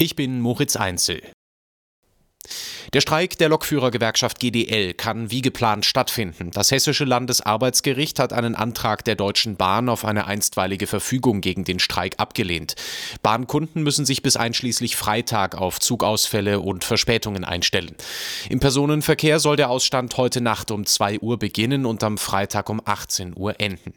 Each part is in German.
Ich bin Moritz Einzel. Der Streik der Lokführergewerkschaft GDL kann wie geplant stattfinden. Das Hessische Landesarbeitsgericht hat einen Antrag der Deutschen Bahn auf eine einstweilige Verfügung gegen den Streik abgelehnt. Bahnkunden müssen sich bis einschließlich Freitag auf Zugausfälle und Verspätungen einstellen. Im Personenverkehr soll der Ausstand heute Nacht um 2 Uhr beginnen und am Freitag um 18 Uhr enden.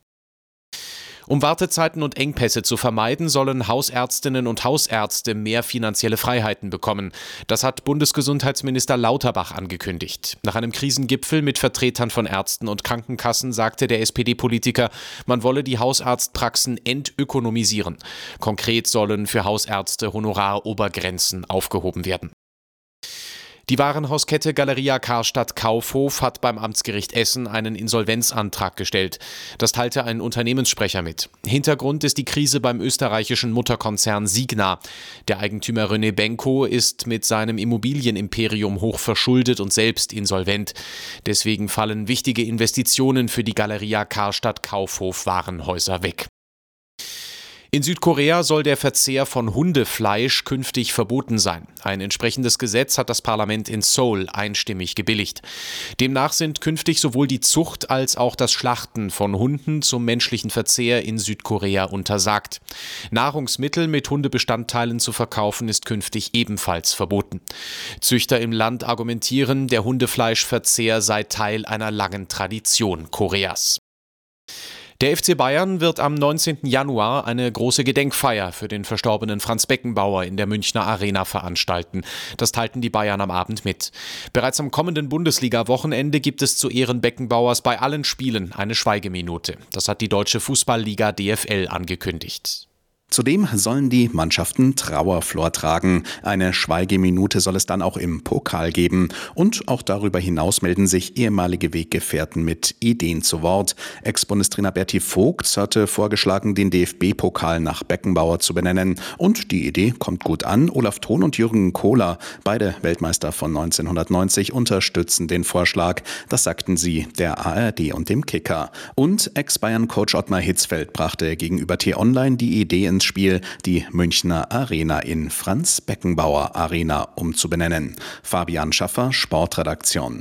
Um Wartezeiten und Engpässe zu vermeiden, sollen Hausärztinnen und Hausärzte mehr finanzielle Freiheiten bekommen. Das hat Bundesgesundheitsminister Lauterbach angekündigt. Nach einem Krisengipfel mit Vertretern von Ärzten und Krankenkassen sagte der SPD-Politiker, man wolle die Hausarztpraxen entökonomisieren. Konkret sollen für Hausärzte Honorarobergrenzen aufgehoben werden. Die Warenhauskette Galeria Karstadt Kaufhof hat beim Amtsgericht Essen einen Insolvenzantrag gestellt. Das teilte ein Unternehmenssprecher mit. Hintergrund ist die Krise beim österreichischen Mutterkonzern Signa. Der Eigentümer René Benko ist mit seinem Immobilienimperium hoch verschuldet und selbst insolvent. Deswegen fallen wichtige Investitionen für die Galeria Karstadt Kaufhof Warenhäuser weg. In Südkorea soll der Verzehr von Hundefleisch künftig verboten sein. Ein entsprechendes Gesetz hat das Parlament in Seoul einstimmig gebilligt. Demnach sind künftig sowohl die Zucht als auch das Schlachten von Hunden zum menschlichen Verzehr in Südkorea untersagt. Nahrungsmittel mit Hundebestandteilen zu verkaufen ist künftig ebenfalls verboten. Züchter im Land argumentieren, der Hundefleischverzehr sei Teil einer langen Tradition Koreas. Der FC Bayern wird am 19. Januar eine große Gedenkfeier für den verstorbenen Franz Beckenbauer in der Münchner Arena veranstalten. Das teilten die Bayern am Abend mit. Bereits am kommenden Bundesliga-Wochenende gibt es zu Ehren Beckenbauers bei allen Spielen eine Schweigeminute. Das hat die Deutsche Fußballliga DFL angekündigt. Zudem sollen die Mannschaften Trauerflor tragen. Eine Schweigeminute soll es dann auch im Pokal geben. Und auch darüber hinaus melden sich ehemalige Weggefährten mit Ideen zu Wort. Ex-Bundestrainer Berti Vogt hatte vorgeschlagen, den DFB-Pokal nach Beckenbauer zu benennen. Und die Idee kommt gut an. Olaf Thon und Jürgen Kohler, beide Weltmeister von 1990, unterstützen den Vorschlag. Das sagten sie der ARD und dem Kicker. Und Ex-Bayern-Coach Ottmar Hitzfeld brachte gegenüber T-Online die Idee ins Spiel, die Münchner Arena in Franz Beckenbauer Arena umzubenennen. Fabian Schaffer, Sportredaktion.